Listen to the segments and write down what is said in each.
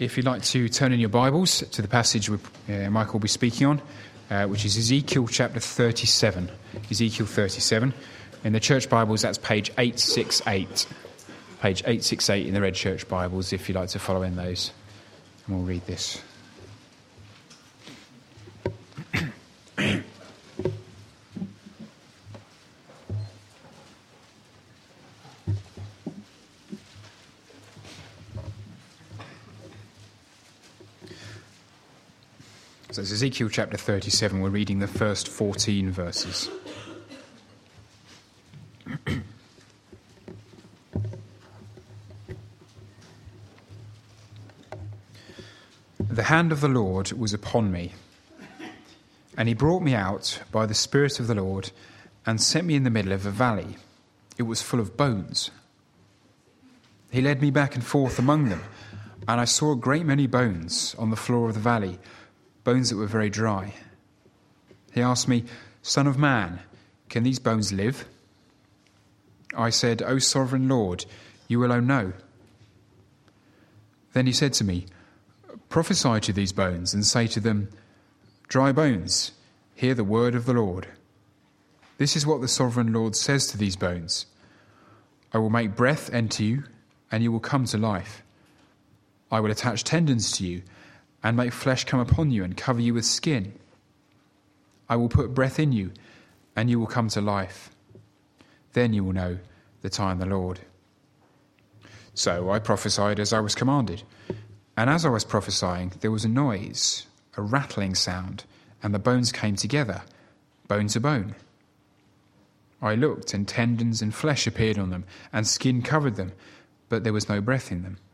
If you'd like to turn in your Bibles to the passage Michael will be speaking on, which is Ezekiel chapter 37. Ezekiel 37. In the church Bibles, that's page 868. Page 868 in the Red Church Bibles, if you'd like to follow in those. And we'll read this. So it's Ezekiel chapter 37. We're reading the first 14 verses. The hand of the Lord was upon me, and he brought me out by the Spirit of the Lord and set me in the middle of a valley. It was full of bones. He led me back and forth among them, and I saw a great many bones on the floor of the valley, bones that were very dry. He asked me, "Son of man, can these bones live?" I said, "O sovereign Lord, you alone know." Then he said to me, "Prophesy to these bones and say to them, 'Dry bones, hear the word of the Lord. This is what the sovereign Lord says to these bones. I will make breath enter you, and you will come to life. I will attach tendons to you, and make flesh come upon you and cover you with skin. I will put breath in you, and you will come to life. Then you will know that I am the Lord.' So I prophesied as I was commanded, and as I was prophesying, there was a noise, a rattling sound, and the bones came together, bone to bone. I looked, and tendons and flesh appeared on them, and skin covered them, but there was no breath in them.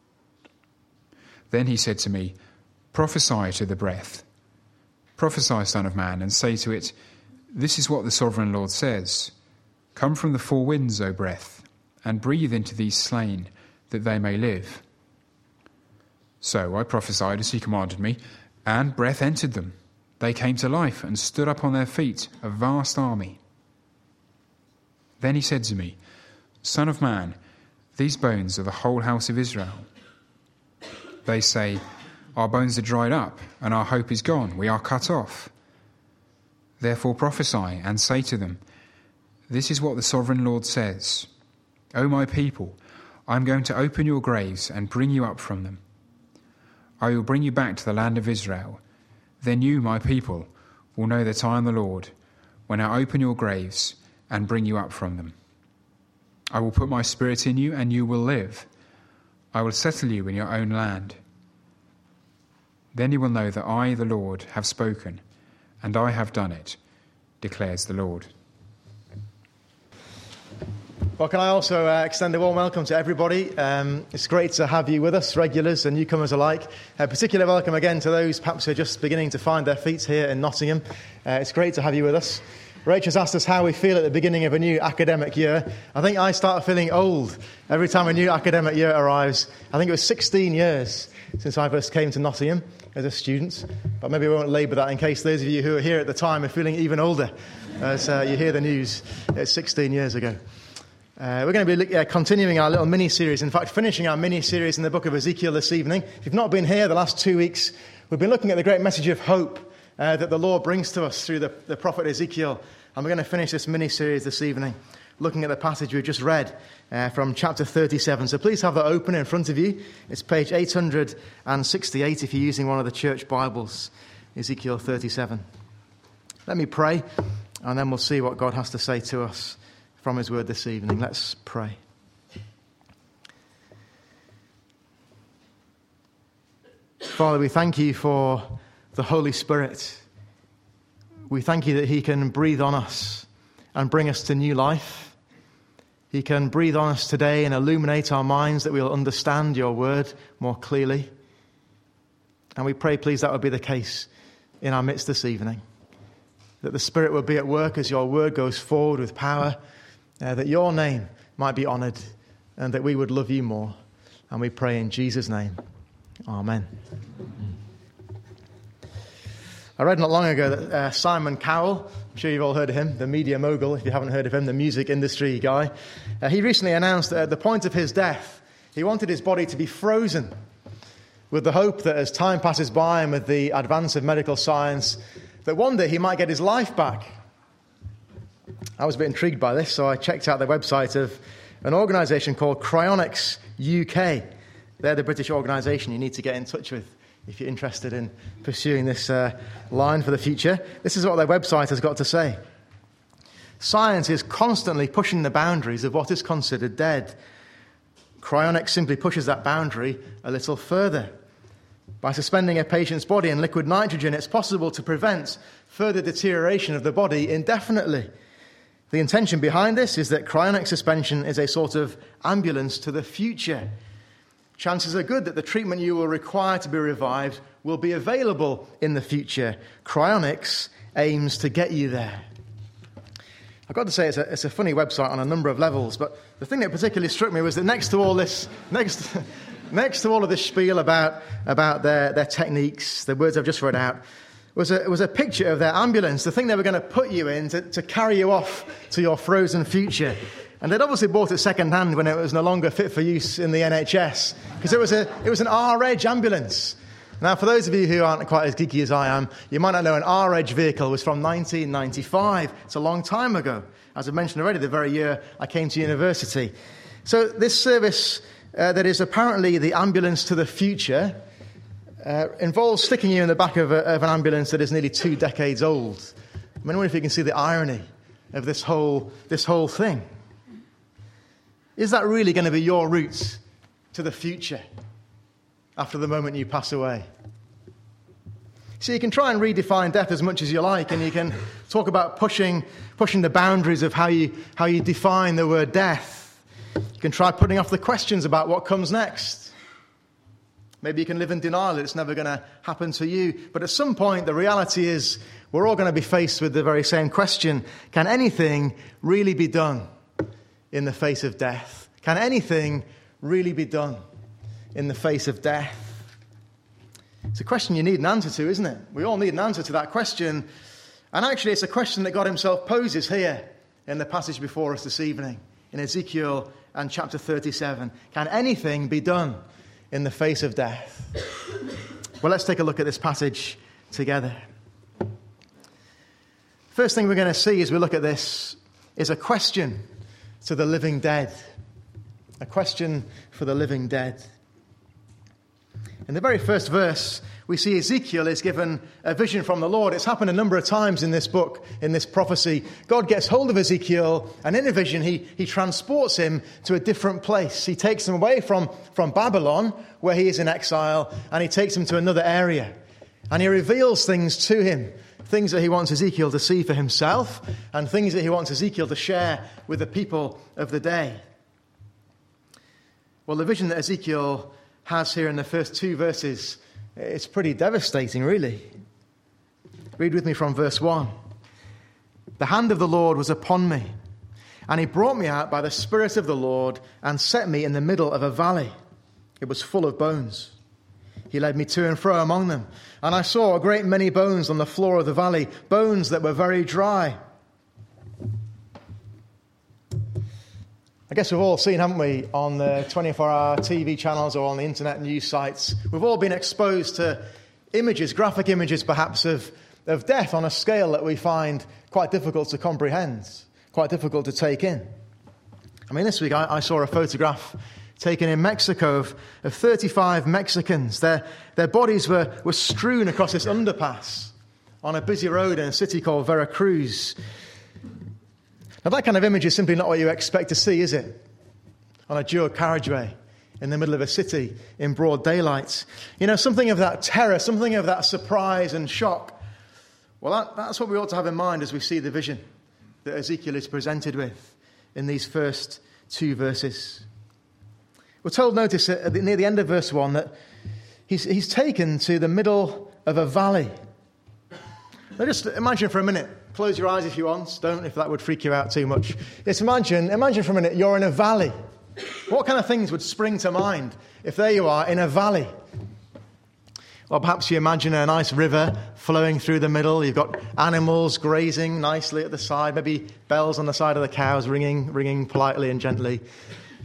Then he said to me, 'Prophesy to the breath. Prophesy, Son of man, and say to it, this is what the sovereign Lord says. Come from the four winds, O breath, and breathe into these slain, that they may live.' So I prophesied as he commanded me, and breath entered them. They came to life and stood up on their feet, a vast army. Then he said to me, 'Son of man, these bones are the whole house of Israel. They say, our bones are dried up, and our hope is gone. We are cut off. Therefore prophesy and say to them, this is what the sovereign Lord says. O my people, I am going to open your graves and bring you up from them. I will bring you back to the land of Israel. Then you, my people, will know that I am the Lord, when I open your graves and bring you up from them. I will put my spirit in you, and you will live. I will settle you in your own land. Then you will know that I, the Lord, have spoken, and I have done it, declares the Lord." Well, can I also extend a warm welcome to everybody. It's great to have you with us, regulars and newcomers alike. A particular welcome again to those perhaps who are just beginning to find their feet here in Nottingham. It's great to have you with us. Rachel's asked us how we feel at the beginning of a new academic year. I think I start feeling old every time a new academic year arrives. I think it was 16 years since I first came to Nottingham as a student. But maybe we won't labour that in case those of you who were here at the time are feeling even older as you hear the news. It's 16 years ago. We're going to be continuing our little mini-series, in fact, finishing our mini-series in the book of Ezekiel this evening. If you've not been here the last 2 weeks, we've been looking at the great message of hope that the Lord brings to us through the prophet Ezekiel. And we're going to finish this mini-series this evening, looking at the passage we've just read from chapter 37. So please have that open in front of you. It's page 868 if you're using one of the church Bibles, Ezekiel 37. Let me pray, and then we'll see what God has to say to us from his word this evening. Let's pray. Father, we thank you for the Holy Spirit. We thank you that he can breathe on us and bring us to new life. He can breathe on us today and illuminate our minds that we'll understand your word more clearly. And we pray, please, that would be the case in our midst this evening. That the Spirit will be at work as your word goes forward with power, that your name might be honoured, and that we would love you more. And we pray in Jesus' name. Amen. I read not long ago that Simon Cowell, I'm sure you've all heard of him, the media mogul, if you haven't heard of him, the music industry guy. He recently announced that at the point of his death, he wanted his body to be frozen. with the hope that as time passes by and with the advance of medical science, that one day he might get his life back. I was a bit intrigued by this, so I checked out the website of an organisation called Cryonics UK. They're the British organisation you need to get in touch with if you're interested in pursuing this line for the future. This is what their website has got to say. Science is constantly pushing the boundaries of what is considered dead. Cryonics simply pushes that boundary a little further. By suspending a patient's body in liquid nitrogen, it's possible to prevent further deterioration of the body indefinitely. The intention behind this is that cryonic suspension is a sort of ambulance to the future. Chances are good that the treatment you will require to be revived will be available in the future. Cryonics aims to get you there. I've got to say it's a funny website on a number of levels, but the thing that particularly struck me was that next to all this, next to all of this spiel about their techniques, the words I've just read out, was a picture of their ambulance, the thing they were going to put you in to carry you off to your frozen future. And they'd obviously bought it second hand when it was no longer fit for use in the NHS, because it was an R-Edge ambulance. Now, for those of you who aren't quite as geeky as I am, you might not know an R-Edge vehicle was from 1995. It's a long time ago. As I mentioned already, the very year I came to university. So this service that is apparently the ambulance to the future involves sticking you in the back of an ambulance that is nearly 2 decades old. I wonder if you can see the irony of this whole thing. Is that really going to be your route to the future after the moment you pass away? So you can try and redefine death as much as you like, and you can talk about pushing the boundaries of how you define the word death. You can try putting off the questions about what comes next. Maybe you can live in denial that it's never going to happen to you. But at some point, the reality is we're all going to be faced with the very same question. Can anything really be done in the face of death? Can anything really be done in the face of death? It's a question you need an answer to, isn't it? We all need an answer to that question. And actually, it's a question that God himself poses here in the passage before us this evening, in Ezekiel and chapter 37. Can anything be done in the face of death? Well, let's take a look at this passage together. First thing we're going to see as we look at this is a question to the living dead. A question for the living dead. In the very first verse, we see Ezekiel is given a vision from the Lord. It's happened a number of times in this book, in this prophecy. God gets hold of Ezekiel, and in a vision, he transports him to a different place. He takes him away from Babylon, where he is in exile, and he takes him to another area. And he reveals things to him, things that he wants Ezekiel to see for himself, and things that he wants Ezekiel to share with the people of the day. Well, the vision that Ezekiel has here in the first 2 verses, it's pretty devastating, really. Read with me from verse 1. The hand of the Lord was upon me, and he brought me out by the Spirit of the Lord and set me in the middle of a valley. It was full of bones. He led me to and fro among them, and I saw a great many bones on the floor of the valley, bones that were very dry. I guess we've all seen, haven't we, on the 24-hour TV channels or on the internet news sites, we've all been exposed to images, graphic images perhaps, of death on a scale that we find quite difficult to comprehend, quite difficult to take in. I mean, this week I saw a photograph taken in Mexico of 35 Mexicans. Their bodies were strewn across this underpass on a busy road in a city called Veracruz. Now, that kind of image is simply not what you expect to see, is it? On a dual carriageway in the middle of a city in broad daylight. You know, something of that terror, something of that surprise and shock. Well, that's what we ought to have in mind as we see the vision that Ezekiel is presented with in these first 2 verses. We're told, notice, near the end of verse 1, that he's taken to the middle of a valley. Now, just imagine for a minute. Close your eyes if you want. Don't, if that would freak you out too much. Just imagine for a minute you're in a valley. What kind of things would spring to mind if there you are in a valley? Well, perhaps you imagine a nice river flowing through the middle. You've got animals grazing nicely at the side. Maybe bells on the side of the cows ringing politely and gently.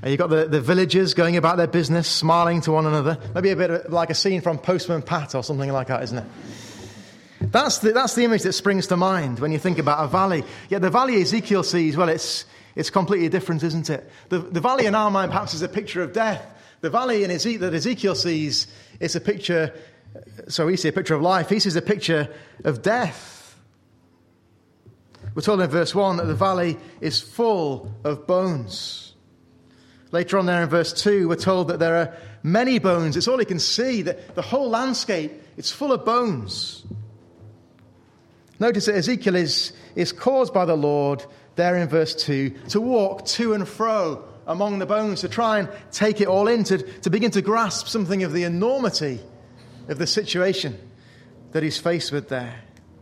You've got the villagers going about their business, smiling to one another. Maybe a bit like a scene from Postman Pat or something like that, isn't it? That's the image that springs to mind when you think about a valley. Yet the valley Ezekiel sees, well, it's completely different, isn't it? The valley in our mind perhaps is a picture of death. The valley that Ezekiel sees is a picture, so we see a picture of life. He sees a picture of death. We're told in verse 1 that the valley is full of bones. Later on there in verse 2, we're told that there are many bones. It's all he can see. The whole landscape, it's full of bones. Notice that Ezekiel is caused by the Lord, there in verse 2, to walk to and fro among the bones, to try and take it all in, to begin to grasp something of the enormity of the situation that he's faced with there.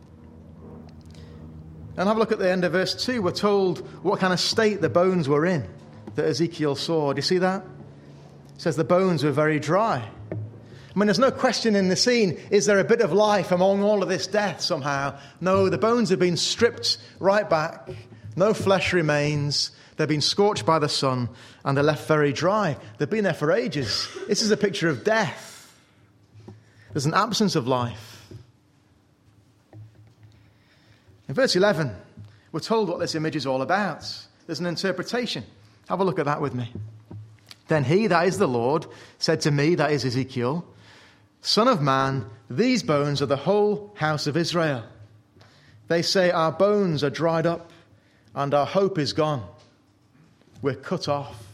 And have a look at the end of verse 2. We're told what kind of state the bones were in that Ezekiel saw. Do you see that? It says the bones were very dry. I mean, there's no question in the scene, is there a bit of life among all of this death somehow? No, the bones have been stripped right back. No flesh remains. They've been scorched by the sun and they're left very dry. They've been there for ages. This is a picture of death. There's an absence of life. In verse 11, we're told what this image is all about. There's an interpretation. Have a look at that with me. Then he, that is the Lord, said to me, that is Ezekiel, Son of man, these bones are the whole house of Israel. They say, our bones are dried up and our hope is gone. We're cut off.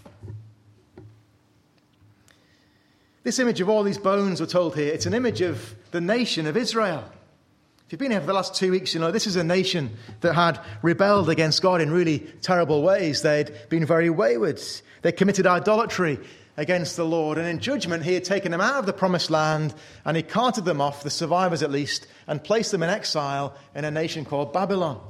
This image of all these bones, we're told here, it's an image of the nation of Israel. If you've been here for the last 2 weeks, you know this is a nation that had rebelled against God in really terrible ways. They'd been very wayward. They committed idolatry against the Lord. And in judgment, he had taken them out of the promised land and he carted them off, the survivors at least, and placed them in exile in a nation called Babylon.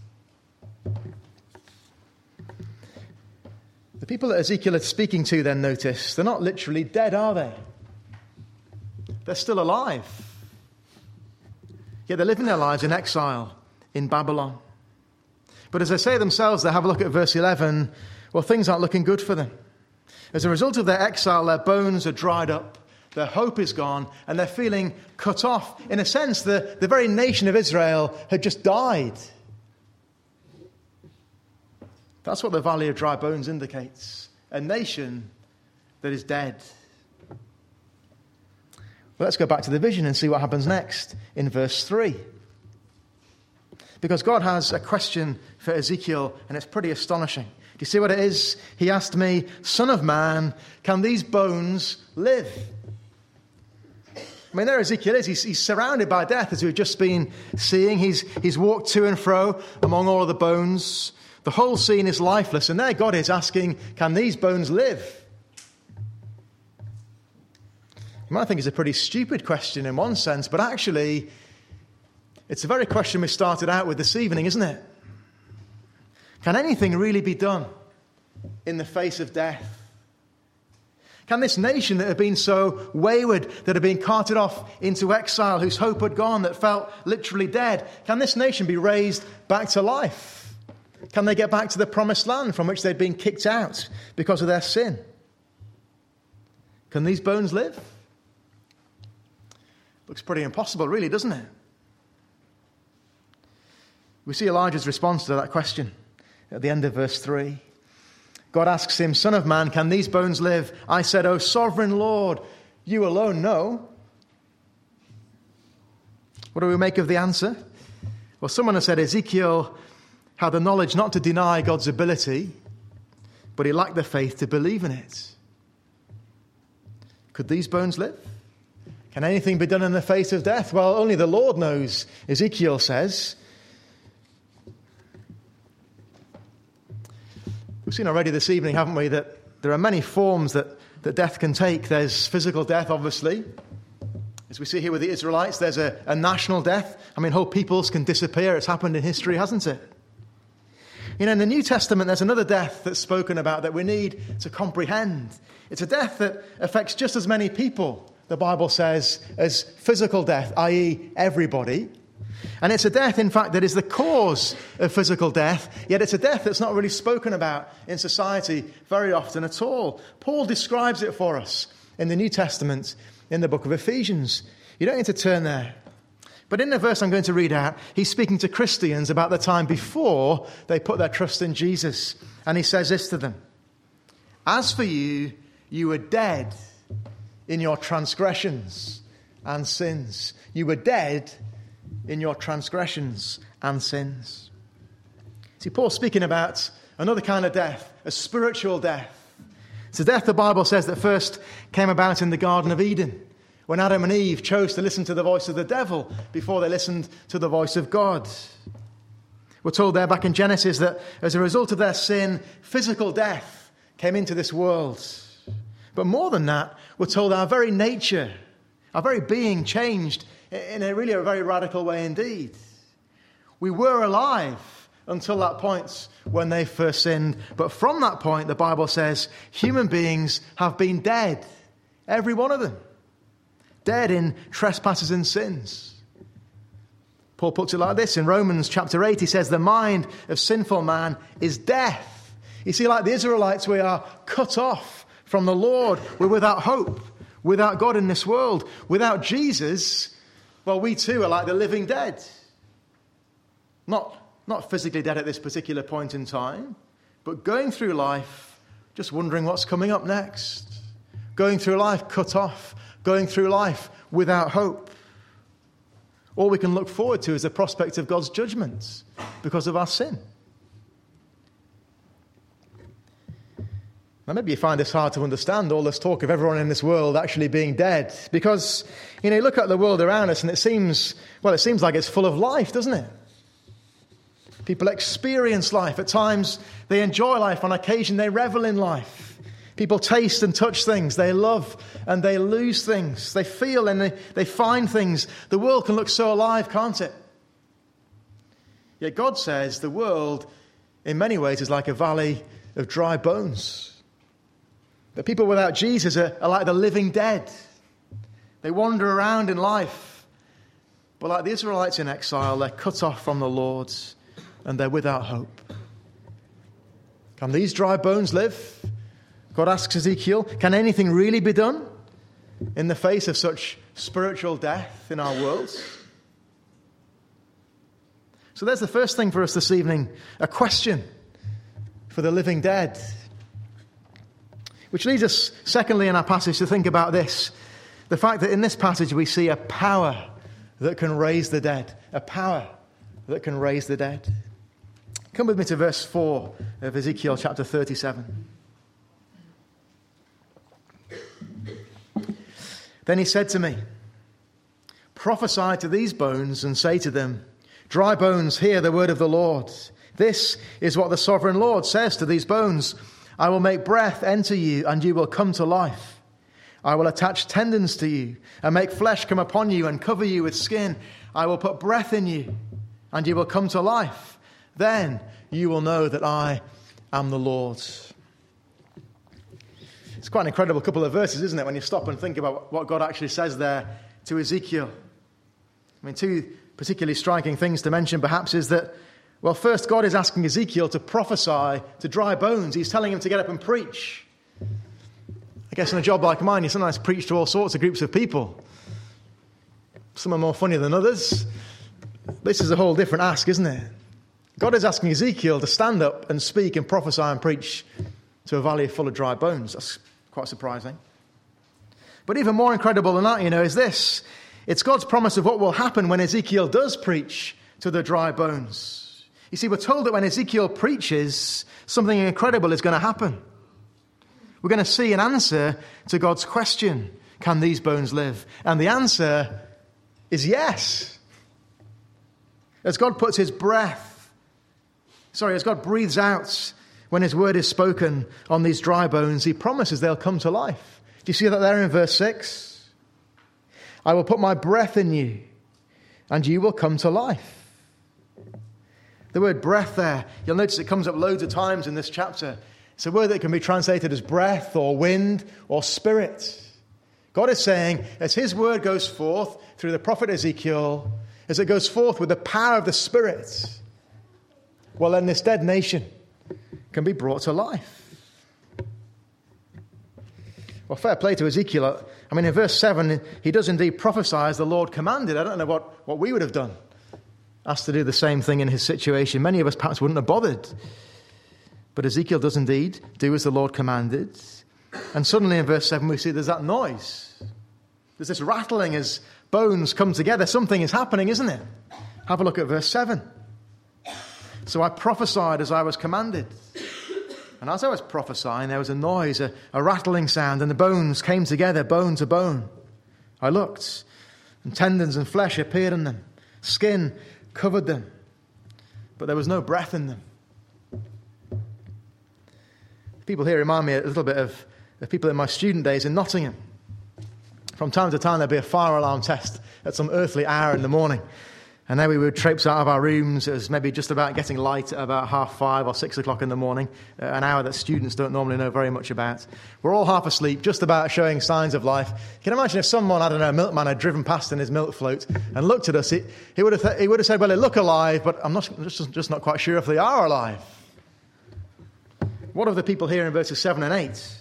The people that Ezekiel is speaking to then, notice, they're not literally dead, are they? They're still alive. Yet they're living their lives in exile in Babylon. But as they say themselves, they have a look at verse 11, well, things aren't looking good for them. As a result of their exile, their bones are dried up, their hope is gone, and they're feeling cut off. In a sense, the very nation of Israel had just died. That's what the Valley of Dry Bones indicates. A nation that is dead. Well, let's go back to the vision and see what happens next in verse 3. Because God has a question for Ezekiel, and it's pretty astonishing. Do you see what it is? He asked me, Son of man, can these bones live? I mean, there Ezekiel is. He's surrounded by death, as we've just been seeing. He's walked to and fro among all of the bones. The whole scene is lifeless, and there God is asking, can these bones live? You might think it's a pretty stupid question in one sense, but actually, it's the very question we started out with this evening, isn't it? Can anything really be done in the face of death? Can this nation that had been so wayward, that had been carted off into exile, whose hope had gone, that felt literally dead, can this nation be raised back to life? Can they get back to the promised land from which they'd been kicked out because of their sin? Can these bones live? Looks pretty impossible, really, doesn't it? We see Elijah's response to that question at the end of verse 3. God asks him, Son of man, can these bones live? I said, O sovereign Lord, you alone know. What do we make of the answer? Well, someone has said Ezekiel had the knowledge not to deny God's ability, but he lacked the faith to believe in it. Could these bones live? Can anything be done in the face of death? Well, only the Lord knows, Ezekiel says. We've seen already this evening, haven't we, that there are many forms that death can take. There's physical death, obviously. As we see here with the Israelites, there's a national death. I mean, whole peoples can disappear. It's happened in history, hasn't it? You know, in the New Testament, there's another death that's spoken about that we need to comprehend. It's a death that affects just as many people, the Bible says, as physical death, i.e. everybody. And it's a death, in fact, that is the cause of physical death, yet it's a death that's not really spoken about in society very often at all. Paul describes it for us in the New Testament, in the book of Ephesians. You don't need to turn there. But in the verse I'm going to read out, he's speaking to Christians about the time before they put their trust in Jesus. And he says this to them: "As for you, you were dead in your transgressions and sins." You were dead in your transgressions and sins. See, Paul's speaking about another kind of death, a spiritual death. It's a death, the Bible says, that first came about in the Garden of Eden, when Adam and Eve chose to listen to the voice of the devil before they listened to the voice of God. We're told there back in Genesis that as a result of their sin, physical death came into this world. But more than that, we're told our very nature, our very being changed in a very radical way indeed. We were alive until that point when they first sinned. But from that point, the Bible says, human beings have been dead. Every one of them. Dead in trespasses and sins. Paul puts it like this in Romans chapter 8. He says, the mind of sinful man is death. You see, like the Israelites, we are cut off from the Lord. We're without hope, without God in this world. Without Jesus, well, we too are like the living dead. Not physically dead at this particular point in time, but going through life, just wondering what's coming up next. Going through life cut off. Going through life without hope. All we can look forward to is the prospect of God's judgment because of our sin. Now, maybe you find this hard to understand, all this talk of everyone in this world actually being dead. Because, you look at the world around us and it seems like it's full of life, doesn't it? People experience life. At times, they enjoy life. On occasion, they revel in life. People taste and touch things. They love and they lose things. They feel and they find things. The world can look so alive, can't it? Yet God says the world, in many ways, is like a valley of dry bones. The people without Jesus are like the living dead. They wander around in life. But like the Israelites in exile, they're cut off from the Lord and they're without hope. Can these dry bones live? God asks Ezekiel, can anything really be done in the face of such spiritual death in our world? So there's the first thing for us this evening, a question for the living dead. Which leads us, secondly, in our passage to think about this. The fact that in this passage we see a power that can raise the dead. A power that can raise the dead. Come with me to verse 4 of Ezekiel chapter 37. Then he said to me, prophesy to these bones and say to them, dry bones, hear the word of the Lord. This is what the sovereign Lord says to these bones. I will make breath enter you, and you will come to life. I will attach tendons to you, and make flesh come upon you, and cover you with skin. I will put breath in you, and you will come to life. Then you will know that I am the Lord. It's quite an incredible couple of verses, isn't it, when you stop and think about what God actually says there to Ezekiel. Two particularly striking things to mention perhaps is that, well, first, God is asking Ezekiel to prophesy to dry bones. He's telling him to get up and preach. I guess in a job like mine, you sometimes preach to all sorts of groups of people. Some are more funny than others. This is a whole different ask, isn't it? God is asking Ezekiel to stand up and speak and prophesy and preach to a valley full of dry bones. That's quite surprising. But even more incredible than that, is this. It's God's promise of what will happen when Ezekiel does preach to the dry bones. You see, we're told that when Ezekiel preaches, something incredible is going to happen. We're going to see an answer to God's question, can these bones live? And the answer is yes. As God puts his as God breathes out when his word is spoken on these dry bones, he promises they'll come to life. Do you see that there in verse 6? I will put my breath in you, and you will come to life. The word breath there, you'll notice it comes up loads of times in this chapter. It's a word that can be translated as breath or wind or spirit. God is saying, as his word goes forth through the prophet Ezekiel, as it goes forth with the power of the Spirit, well, then this dead nation can be brought to life. Well, fair play to Ezekiel. I mean, in verse 7, he does indeed prophesy as the Lord commanded. I don't know what we would have done. Asked to do the same thing in his situation. Many of us perhaps wouldn't have bothered. But Ezekiel does indeed do as the Lord commanded. And suddenly in verse 7 we see there's that noise. There's this rattling as bones come together. Something is happening, isn't it? Have a look at verse 7. So I prophesied as I was commanded. And as I was prophesying, there was a noise, a rattling sound, and the bones came together, bone to bone. I looked, and tendons and flesh appeared in them. Skin covered them, but there was no breath in them. People here remind me a little bit of the people in my student days in Nottingham. From time to time, there'd be a fire alarm test at some earthly hour in the morning. And then we would traipse out of our rooms. It was maybe just about getting light at about 5:30 or 6 o'clock in the morning, an hour that students don't normally know very much about. We're all half asleep, just about showing signs of life. You can imagine if someone, I don't know, a milkman had driven past in his milk float and looked at us, he would have said, well, they look alive, but I'm just not quite sure if they are alive. What of the people here in verses 7 and 8?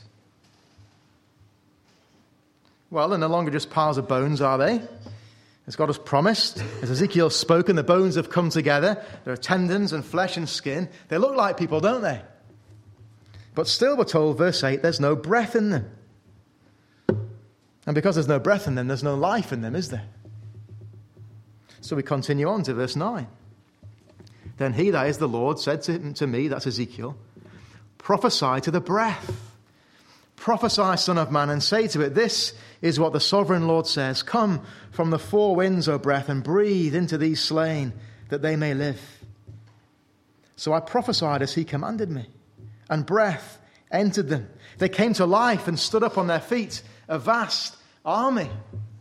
Well, they're no longer just piles of bones, are they? As God has promised, as Ezekiel's spoken, the bones have come together. There are tendons and flesh and skin. They look like people, don't they? But still, we're told, verse 8, there's no breath in them. And because there's no breath in them, there's no life in them, is there? So we continue on to verse 9. Then he, that is the Lord, said to me, that's Ezekiel, prophesy to the breath. Prophesy, son of man, and say to it, this is what the sovereign Lord says. Come from the four winds, O breath, and breathe into these slain, that they may live. So I prophesied as he commanded me, and breath entered them. They came to life and stood up on their feet, a vast army.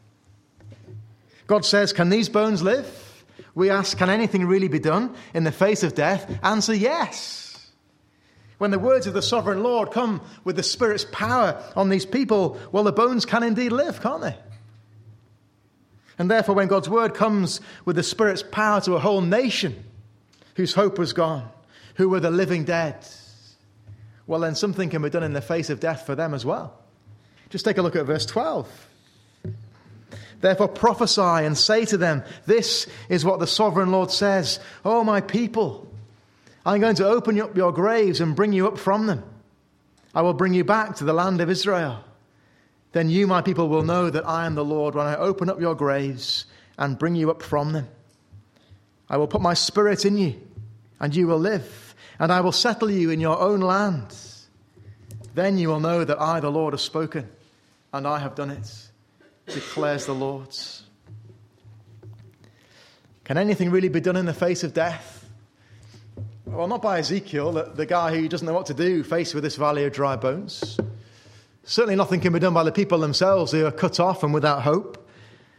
God says, can these bones live? We ask, can anything really be done in the face of death? Answer, yes. When the words of the sovereign Lord come with the Spirit's power on these people, well, the bones can indeed live, can't they? And therefore, when God's word comes with the Spirit's power to a whole nation whose hope was gone, who were the living dead, well, then something can be done in the face of death for them as well. Just take a look at verse 12. Therefore prophesy and say to them, this is what the sovereign Lord says. Oh, my people, I'm going to open up your graves and bring you up from them. I will bring you back to the land of Israel. Then you, my people, will know that I am the Lord when I open up your graves and bring you up from them. I will put my Spirit in you, and you will live, and I will settle you in your own land. Then you will know that I, the Lord, have spoken, and I have done it, declares the Lord. Can anything really be done in the face of death? Well, not by Ezekiel, the guy who doesn't know what to do faced with this valley of dry bones. Certainly nothing can be done by the people themselves who are cut off and without hope.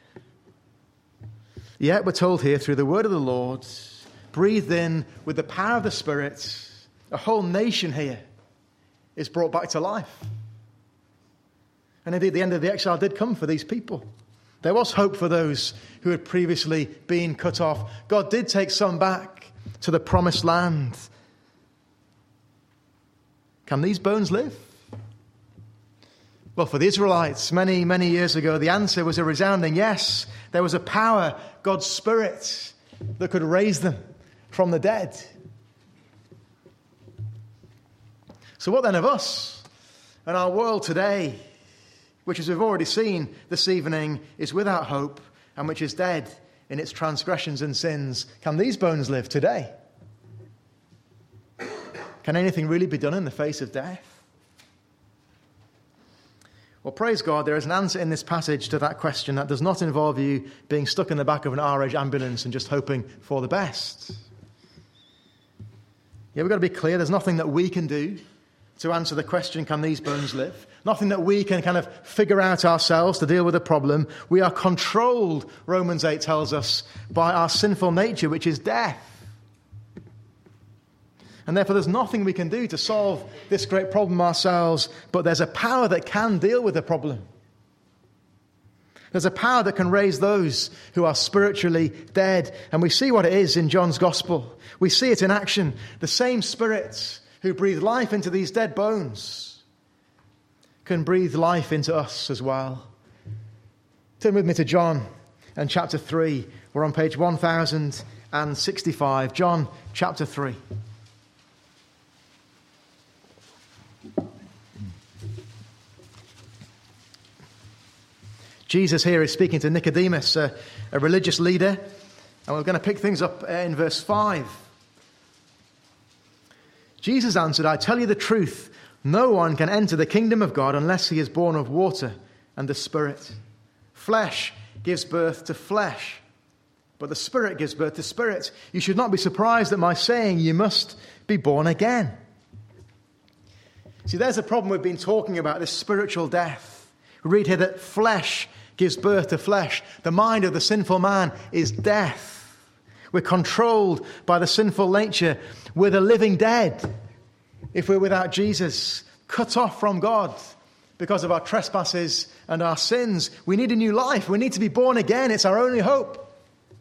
Yet we're told here through the word of the Lord, breathed in with the power of the Spirit, a whole nation here is brought back to life. And indeed the end of the exile did come for these people. There was hope for those who had previously been cut off. God did take some back to the promised land. Can these bones live? Well, for the Israelites, many, many years ago, the answer was a resounding yes. There was a power, God's Spirit, that could raise them from the dead. So what then of us and our world today, which, as we've already seen this evening, is without hope and which is dead in its transgressions and sins? Can these bones live today? Can anything really be done in the face of death? Well, praise God, there is an answer in this passage to that question that does not involve you being stuck in the back of an RH ambulance and just hoping for the best. Yeah, we've got to be clear, there's nothing that we can do to answer the question, can these bones live? Nothing that we can kind of figure out ourselves to deal with the problem. We are controlled, Romans 8 tells us, by our sinful nature, which is death. And therefore there's nothing we can do to solve this great problem ourselves, but there's a power that can deal with the problem. There's a power that can raise those who are spiritually dead. And we see what it is in John's Gospel. We see it in action. The same Spirit who breathed life into these dead bones can breathe life into us as well. Turn with me to John and chapter 3. We're on page 1065. John chapter 3. Jesus here is speaking to Nicodemus, a religious leader, and we're going to pick things up in verse 5. Jesus answered, I tell you the truth, no one can enter the kingdom of God unless he is born of water and the Spirit. Flesh gives birth to flesh, but the Spirit gives birth to spirit. You should not be surprised at my saying you must be born again. See, there's a problem we've been talking about, this spiritual death. We read here that flesh gives birth to flesh. The mind of the sinful man is death. We're controlled by the sinful nature. We're the living dead if we're without Jesus, cut off from God because of our trespasses and our sins. We need a new life. We need to be born again. It's our only hope.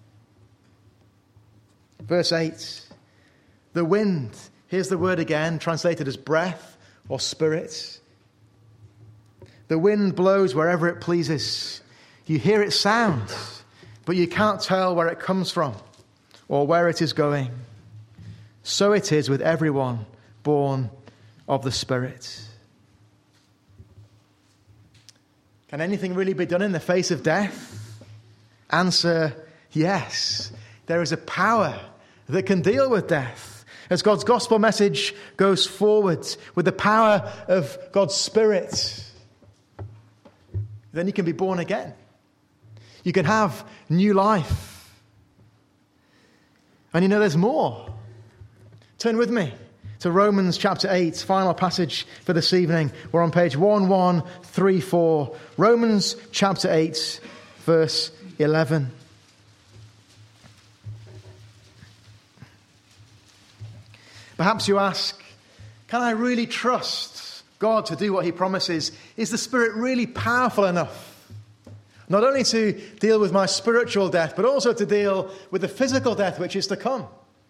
Verse 8, the wind, here's the word again, translated as breath or spirit. The wind blows wherever it pleases. You hear its sound, but you can't tell where it comes from or where it is going. So it is with everyone born of the Spirit. Can anything really be done in the face of death? Answer, yes. There is a power that can deal with death. As God's gospel message goes forward with the power of God's Spirit, then you can be born again. You can have new life. And you know there's more. Turn with me to Romans chapter 8, final passage for this evening. We're on page 1134. Romans chapter 8, verse 11. Perhaps you ask, can I really trust God to do what he promises? Is the Spirit really powerful enough? Not only to deal with my spiritual death, but also to deal with the physical death which is to come.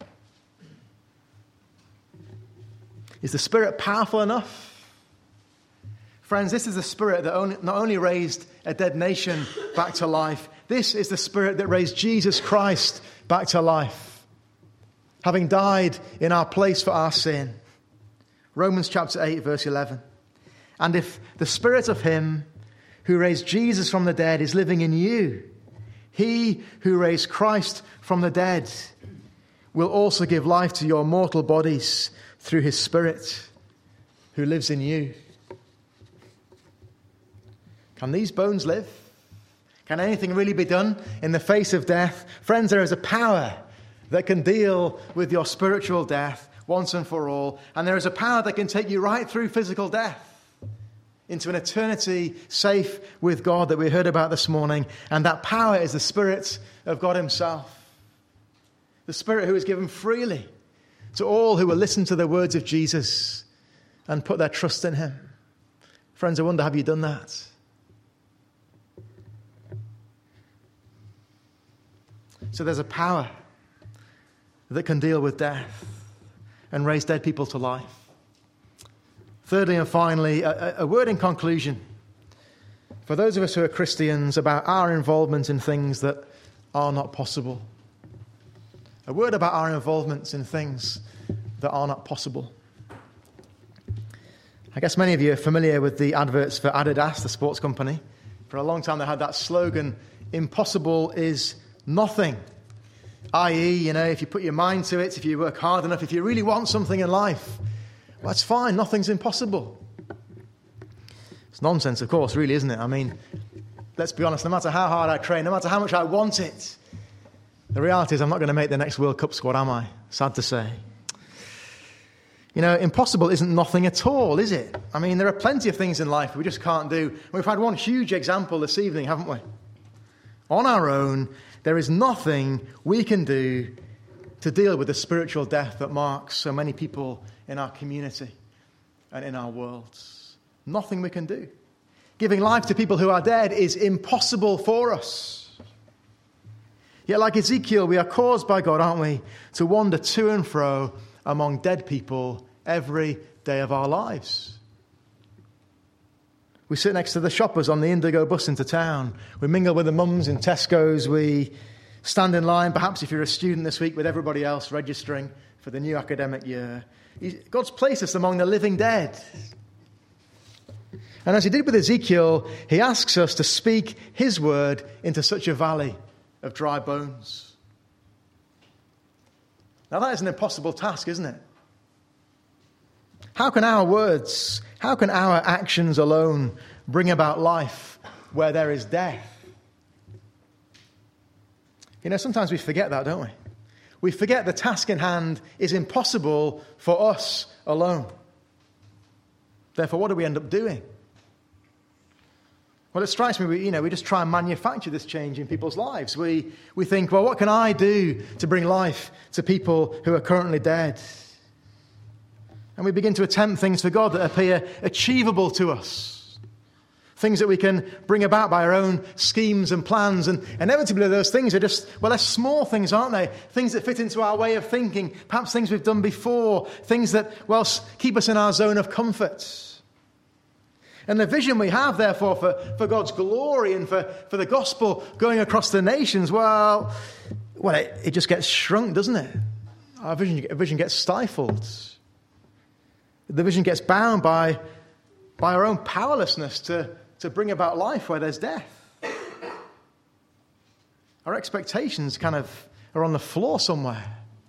Is the Spirit powerful enough? Friends, this is the Spirit that not only raised a dead nation back to life, this is the Spirit that raised Jesus Christ back to life, having died in our place for our sin. Romans chapter 8, verse 11. And if the Spirit of him who raised Jesus from the dead is living in you, he who raised Christ from the dead will also give life to your mortal bodies through his Spirit who lives in you. Can these bones live? Can anything really be done in the face of death? Friends, there is a power that can deal with your spiritual death once and for all. And there is a power that can take you right through physical death into an eternity safe with God that we heard about this morning. And that power is the Spirit of God himself. The Spirit who is given freely to all who will listen to the words of Jesus and put their trust in him. Friends, I wonder, have you done that? So there's a power that can deal with death and raise dead people to life. Thirdly and finally, a word in conclusion for those of us who are Christians about our involvement in things that are not possible. A word about our involvements in things that are not possible. I guess many of you are familiar with the adverts for Adidas, the sports company. For a long time they had that slogan, impossible is nothing. I.e., if you put your mind to it, if you work hard enough, if you really want something in life, well, that's fine, nothing's impossible. It's nonsense, of course, really, isn't it? I mean, let's be honest, no matter how hard I train, no matter how much I want it, the reality is I'm not going to make the next World Cup squad, am I? Sad to say. Impossible isn't nothing at all, is it? I mean, there are plenty of things in life we just can't do. We've had one huge example this evening, haven't we? On our own, there is nothing we can do to deal with the spiritual death that marks so many people in our community and in our world. Nothing we can do. Giving life to people who are dead is impossible for us. Yet like Ezekiel, we are caused by God, aren't we, to wander to and fro among dead people every day of our lives. We sit next to the shoppers on the Indigo bus into town. We mingle with the mums in Tesco's. We stand in line, perhaps if you're a student this week, with everybody else registering for the new academic year. God's placed us among the living dead. And as he did with Ezekiel, he asks us to speak his word into such a valley of dry bones. Now that is an impossible task, isn't it? How can our words, how can our actions alone bring about life where there is death? You know, sometimes we forget that, don't we? We forget the task in hand is impossible for us alone. Therefore, what do we end up doing? Well, it strikes me, we just try and manufacture this change in people's lives. We think, well, what can I do to bring life to people who are currently dead? And we begin to attempt things for God that appear achievable to us. Things that we can bring about by our own schemes and plans. And inevitably those things are just, well, they're small things, aren't they? Things that fit into our way of thinking. Perhaps things we've done before. Things that, well, keep us in our zone of comfort. And the vision we have, therefore, for God's glory and for the gospel going across the nations, well, it just gets shrunk, doesn't it? Our vision gets stifled. The vision gets bound by our own powerlessness to bring about life where there's death. Our expectations kind of are on the floor somewhere.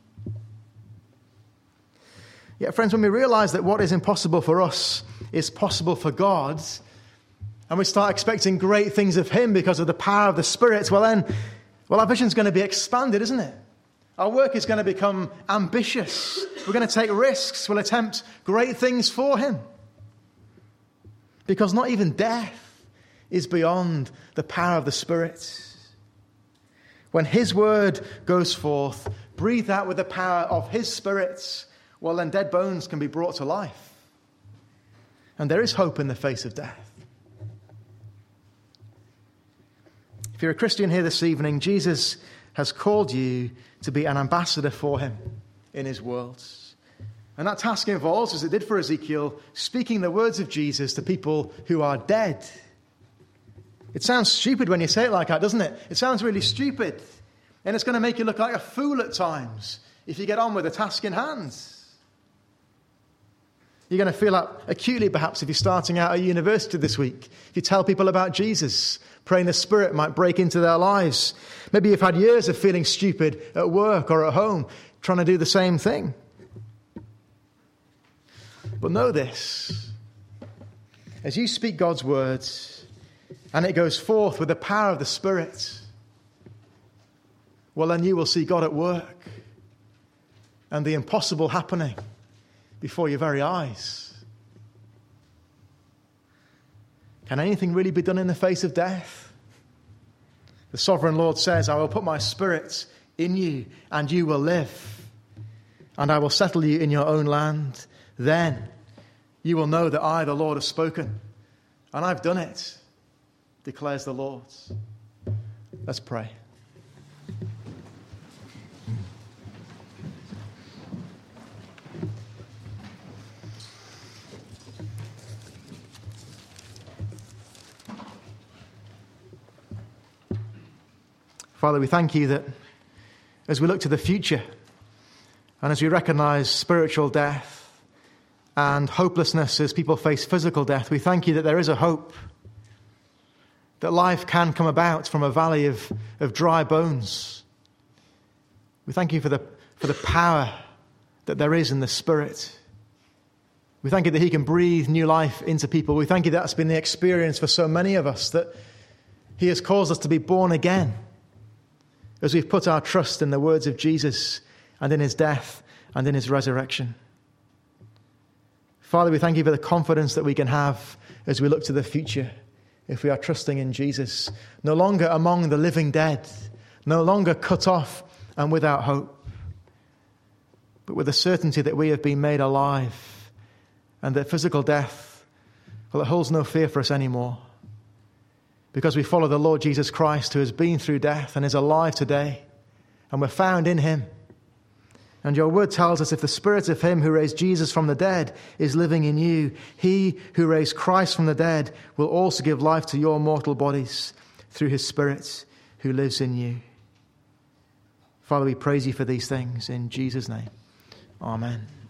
Yet, friends, when we realize that what is impossible for us is possible for God, and we start expecting great things of him because of the power of the Spirit, well, our vision's going to be expanded, isn't it? Our work is going to become ambitious. We're going to take risks. We'll attempt great things for him. Because not even death is beyond the power of the Spirit. When his word goes forth, breathed out with the power of his Spirit, well, then dead bones can be brought to life. And there is hope in the face of death. If you're a Christian here this evening, Jesus has called you to be an ambassador for him in his world. And that task involves, as it did for Ezekiel, speaking the words of Jesus to people who are dead. It sounds stupid when you say it like that, doesn't it? It sounds really stupid. And it's going to make you look like a fool at times if you get on with the task in hand. You're going to feel that acutely, perhaps, if you're starting out at university this week. If you tell people about Jesus, praying the Spirit might break into their lives. Maybe you've had years of feeling stupid at work or at home, trying to do the same thing. But know this. As you speak God's words, and it goes forth with the power of the Spirit, well, then you will see God at work and the impossible happening before your very eyes. Can anything really be done in the face of death? The sovereign Lord says, I will put my Spirit in you and you will live. And I will settle you in your own land. Then you will know that I, the Lord, have spoken. And I've done it, declares the Lord. Let's pray. Father, we thank you that as we look to the future and as we recognize spiritual death and hopelessness as people face physical death, we thank you that there is a hope, that life can come about from a valley of dry bones. We thank you for the power that there is in the Spirit. We thank you that he can breathe new life into people. We thank you that's been the experience for so many of us, that he has caused us to be born again as we've put our trust in the words of Jesus and in his death and in his resurrection. Father, we thank you for the confidence that we can have as we look to the future if we are trusting in Jesus. No longer among the living dead, no longer cut off and without hope, but with the certainty that we have been made alive and that physical death, well, it holds no fear for us anymore. because we follow the Lord Jesus Christ, who has been through death and is alive today, and we're found in him. And your word tells us if the Spirit of him who raised Jesus from the dead is living in you, he who raised Christ from the dead will also give life to your mortal bodies through his Spirit who lives in you. Father, we praise you for these things in Jesus' name. Amen.